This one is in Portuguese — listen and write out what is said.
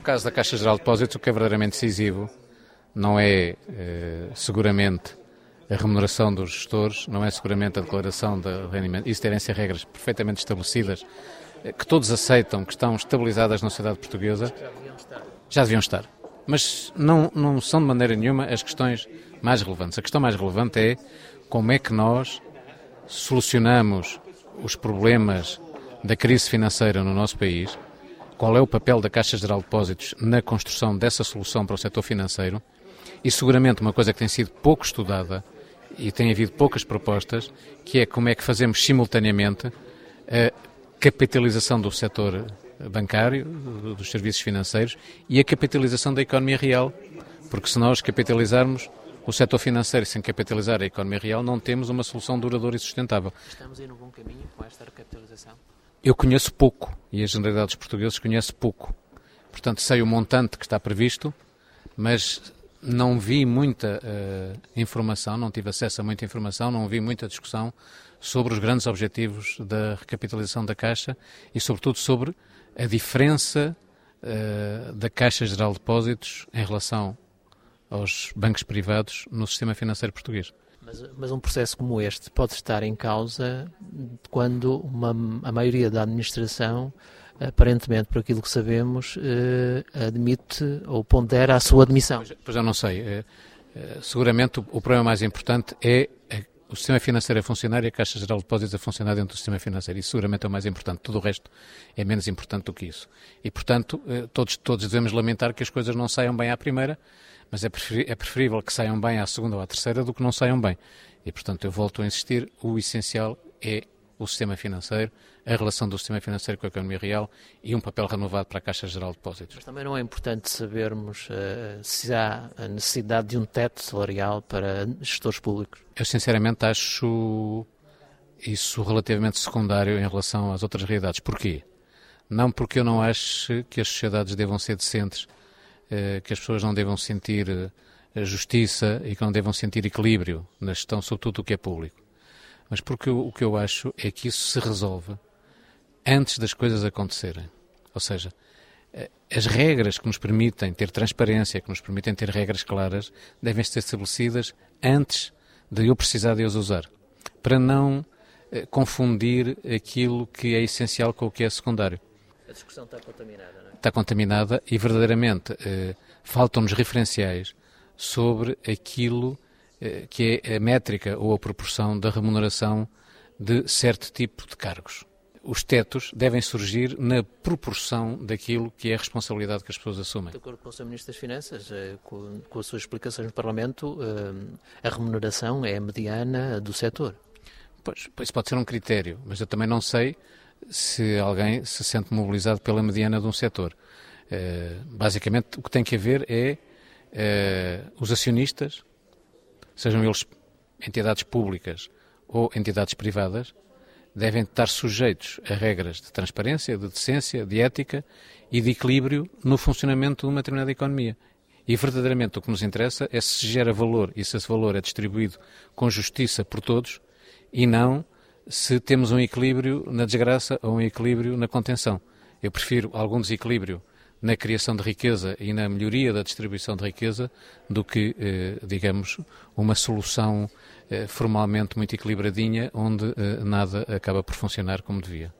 No caso da Caixa Geral de Depósitos, o que é verdadeiramente decisivo não é seguramente a remuneração dos gestores, não é seguramente a declaração de rendimento. Isso devem ser regras perfeitamente estabelecidas, que todos aceitam, que estão estabilizadas na sociedade portuguesa. Já deviam estar. Mas não são de maneira nenhuma as questões mais relevantes. A questão mais relevante é como é que nós solucionamos os problemas da crise financeira no nosso país, qual é o papel da Caixa Geral de Depósitos na construção dessa solução para o setor financeiro e seguramente uma coisa que tem sido pouco estudada e tem havido poucas propostas, que é como é que fazemos simultaneamente a capitalização do setor bancário, dos serviços financeiros e a capitalização da economia real, porque se nós capitalizarmos o setor financeiro sem capitalizar a economia real, não temos uma solução duradoura e sustentável. Estamos aí no bom caminho com esta recapitalização? Eu conheço pouco, e a generalidade dos portugueses conhece pouco. Portanto, sei o montante que está previsto, mas não vi muita informação, não tive acesso a muita informação, não vi muita discussão sobre os grandes objetivos da recapitalização da Caixa e, sobretudo, sobre a diferença da Caixa Geral de Depósitos em relação aos bancos privados no sistema financeiro português. Mas um processo como este pode estar em causa quando a maioria da administração, aparentemente, por aquilo que sabemos, admite ou pondera a sua admissão. Pois eu não sei. Seguramente o problema mais importante é o sistema financeiro a funcionar e a Caixa Geral de Depósitos a funcionar dentro do sistema financeiro. Isso seguramente é o mais importante. Tudo o resto é menos importante do que isso. E, portanto, todos devemos lamentar que as coisas não saiam bem à primeira, mas é preferível que saiam bem à segunda ou à terceira do que não saiam bem. E, portanto, eu volto a insistir, o essencial é o sistema financeiro, a relação do sistema financeiro com a economia real e um papel renovado para a Caixa Geral de Depósitos. Mas também não é importante sabermos se há a necessidade de um teto salarial para gestores públicos? Eu, sinceramente, acho isso relativamente secundário em relação às outras realidades. Porquê? Não porque eu não acho que as sociedades devam ser decentes, que as pessoas não devam sentir justiça e que não devam sentir equilíbrio na gestão, sobretudo do que é público. Mas porque o que eu acho é que isso se resolve antes das coisas acontecerem. Ou seja, as regras que nos permitem ter transparência, que nos permitem ter regras claras, devem ser estabelecidas antes de eu precisar de as usar, para não confundir aquilo que é essencial com o que é secundário. A discussão está contaminada, não é? Está contaminada e verdadeiramente faltam-nos referenciais sobre aquilo que é a métrica ou a proporção da remuneração de certo tipo de cargos. Os tetos devem surgir na proporção daquilo que é a responsabilidade que as pessoas assumem. De acordo com o Sr. Ministro das Finanças, com as suas explicações no Parlamento, a remuneração é a mediana do setor. Pois, isso pode ser um critério, mas eu também não sei se alguém se sente mobilizado pela mediana de um setor. Basicamente, o que tem que haver é os acionistas, sejam eles entidades públicas ou entidades privadas, devem estar sujeitos a regras de transparência, de decência, de ética e de equilíbrio no funcionamento de uma determinada economia. E verdadeiramente o que nos interessa é se gera valor e se esse valor é distribuído com justiça por todos e não se temos um equilíbrio na desgraça ou um equilíbrio na contenção. Eu prefiro algum desequilíbrio na criação de riqueza e na melhoria da distribuição de riqueza do que, digamos, uma solução formalmente muito equilibradinha onde nada acaba por funcionar como devia.